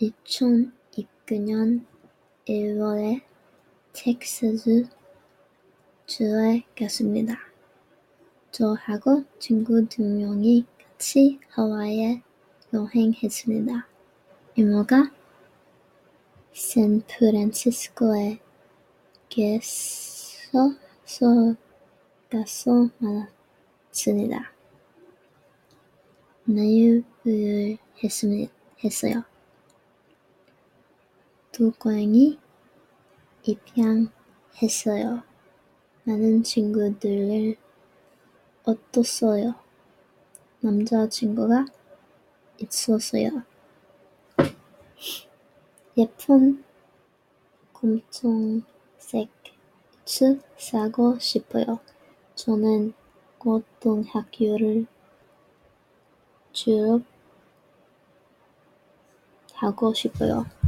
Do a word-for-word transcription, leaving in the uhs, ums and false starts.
이천십구 년 일월에 텍사스 주에 갔습니다. 저하고 친구 두 명이 같이 하와이에 여행했습니다. 이모가 샌프란시스코에 계셔서 가서 말았습니다. 나유를 했어요. 두 고양이 입양했어요. 많은 친구들을 얻었어요. 남자친구가 있었어요. 예쁜 검정색 옷을 사고 싶어요. 저는 고등학교를 졸업하고 싶어요.